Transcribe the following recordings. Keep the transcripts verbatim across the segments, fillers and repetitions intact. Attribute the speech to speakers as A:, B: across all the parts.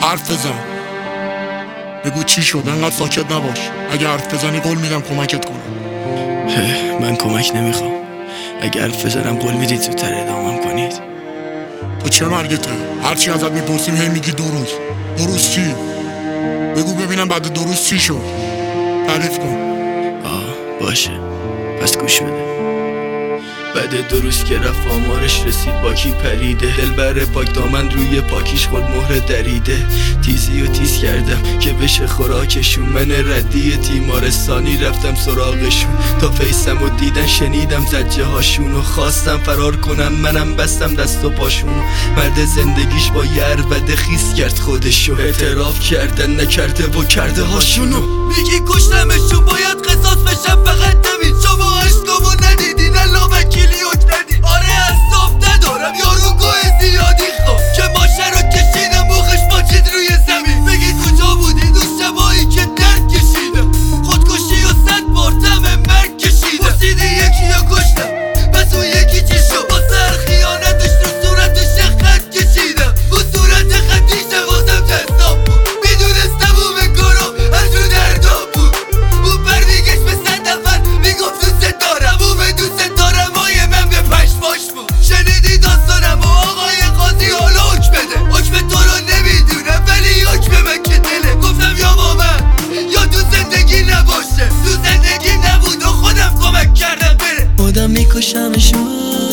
A: حرف بزن، بگو چی شد، انقدر ساکت نباش. اگه حرف بزنی قول میدم کمکت کنم.
B: من کمک نمیخوام. اگه حرف بزنم قول میدید زودتر ادامم کنید.
A: تو چه مرگته؟ هرچی ازت میپرسیم هی میگی دو روز. دو روز چی؟ بگو ببینم بعد دو روز چی شد. تعریف کن.
B: آه باشه، پس گوش بده. بعد دو روز که رفت آمارش رسید با کی پریده، دلبر پاک دامن روی پاکیش خود مهر دریده. تیزی و تیز کردم که بشه خوراکشون، من ردی تیمارستانی رفتم سراغشون. تا فیسم و دیدن شنیدم زجه هاشون و خواستم فرار کنم، منم بستم دست و پاشون. مرد زندگیش با یه عربده خیس کرد خودشو، اعتراف کردن نکرده و کرده هاشونو. میگی کشتمشون باید قصاص بشم، فقط نمید شما عشقمو ندیدین الا وکیلی حک ندید. آره اصاف ندارم یارو گوه زیادی خواب که ماشه رو کشیدم موخش باچید روی زمین. بگید کجا بودید اون شبایی که درد کشیدم، خودکشی و صد بار دم مرگ کشیدم. پرسیدی یکی رو کشتم پس اون یکی چی شد؟ با سر خیانتش رو صورتش خط کشیدم. اون صورت خطیش واسم جذاب بود، میدونستم اون بکارم از رو دردام بود. اون پردیگش به صد نفر میگفت دوست دارم، اون به دوست دارم های من به پشماش بود. شنیدی داستانم و آقای قاضی حالا حکم بده. حکم تو رو نمیدونم ولی حکم من که دله. گفتم یا با من یا تو زندگی نباشه. تو زندگی نبود و خودم کمک کردم بره. خودم میکشمشون،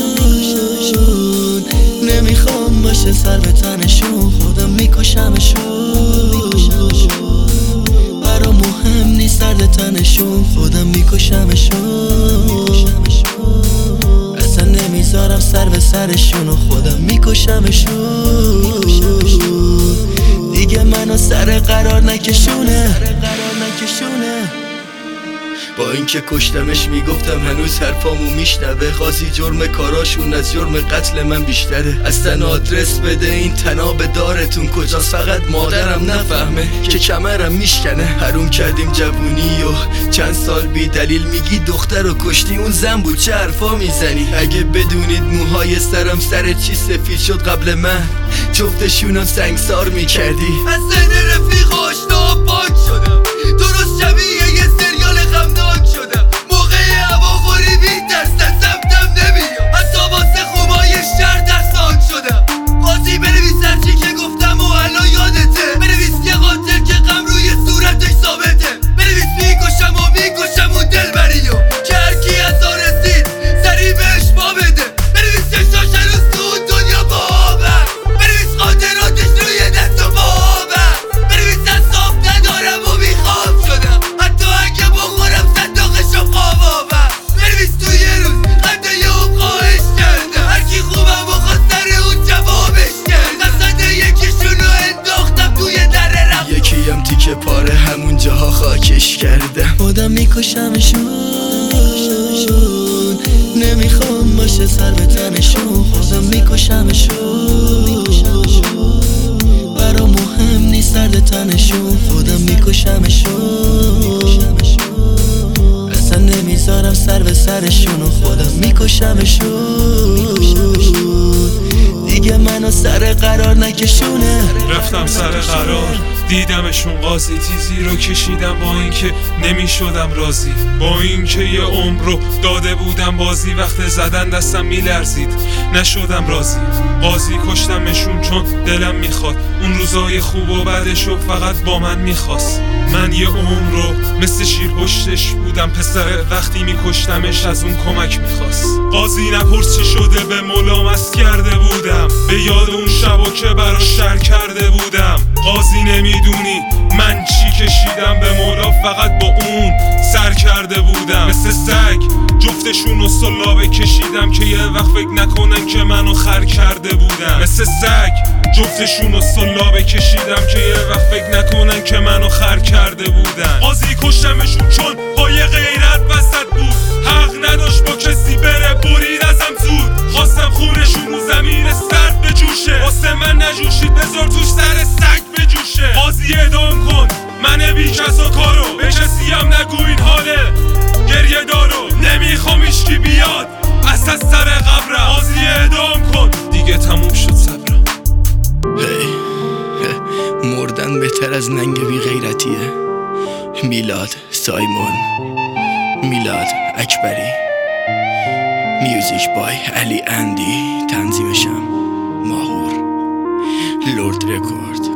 B: نمیخوام باشه سر به تنشون. خودم میکشمشون، برام مهم نیست سر تنشون. خودم میکشمشون، اصلا نمیذارم سر به سرشون و خودم میکشمشون. دیگه منو سر قرار نکشونه. با اینکه کشتمش میگفتم هنوز حرفامو میشنوه. قاضی جرم کاراشون از جرم قتل من بیشتره. اصلا آدرس بده این تناب دارتون کجاست، فقط مادرم نفهمه که کمرم میشکنه. حروم کردیم جوونی و چند سال بی دلیل میگی دختر رو کشتی، اون زن بود چه حرفا میزنی؟ اگه بدونید موهای سرم سر چی سفید شد قبل من، جفتشونم سنگسار میکردی. از سن رفیق آشنا پاک شدم، درست شبیه یه سریال غمناک شدم. موقع هواخوری میترسن سمتم نمیام، حتی واسه خوبای شهر ترسناک شدم. قاضی بنویس هرچی که گفتم و الان یادته. بنویس که قاتل که غم روی صورتش ثابته. بنویس میکشم و میکشم اون دلبریو که هرکی از آن رسید سریع بهش پا بده. بنویس چشاش هنوز تو اون دنیا با آبم. بنویس خاطراتش روی دست و با آبم. بنویس اصاف ندارم و میخوام شدم، حتی اگه بخورم صندوقش رو خواب آبم. بنویس تو یه روز قبل یه اون خواهش کردم، هرکی خوبم و خواست سر اون جوابش کردم. قصد یکیشون رو انداختم توی در رفت، یکیم تیکه پاره همون جاها خاکش کردم. خودم میکشمشون، نمیخوام باشه سر به تنشون. خودم میکشمشون، برام مهم نیست سر تنشون. خودم میکشمشون، اصلا نمیذارم سر به سرشون و خودم میکشمشون. دیگه منو سر قرار نکشونه.
C: رفتم سر قرار دیدمشون، قاضی تیزی رو کشیدم با اینکه نمیشدم راضی. با اینکه یه عمر رو داده بودم بازی، وقت زدن دستم میلرزید نشدم راضی. قاضی کشتمشون چون دلم میخواد، اون روزای خوب و بعدشو فقط با من میخواست. من یه عمر رو مثل شیر پشتش بودم، پسر وقتی میکشتمش از اون کمک میخواست. قاضی نپرس چی شده به ملامس کرده بودم، به یاد اون شبا که براش شر کرده بودم. قاضی نمیدونی من چی کشیدم به مولا، فقط با اون سر کرده بودم. مثل سگ جفتشون رو سلابه کشیدم که یه وقت فکر نکنن که منو خر کرده بودم. مثل سگ جفتشون رو سلابه کشیدم که یه وقت فکر نکنن که منو خر کرده بودن. قاضی کشتمشون چون با یه غیرت وسط بود، حق نداشت با کسی بره برید ازم زود. خواستم خونشون رو زمین سرد بجوشه، واسه من نجوشید بذار توش سر سگ بجوشه. قاضی اعدام کن من بی کس و کارو، به کسی هم نگو این حاله گریه دارو. نمیخوام ایشکی بیاد از سر قبرم، قاضی اعدام کن دیگه تموم شد صبرم.
B: هی hey. از ننگ بی غیرتیه. میلاد سایمون، میلاد اکبری، میوزیک بای علی اندی، تنظیمشم ماهور، لورد رکورد.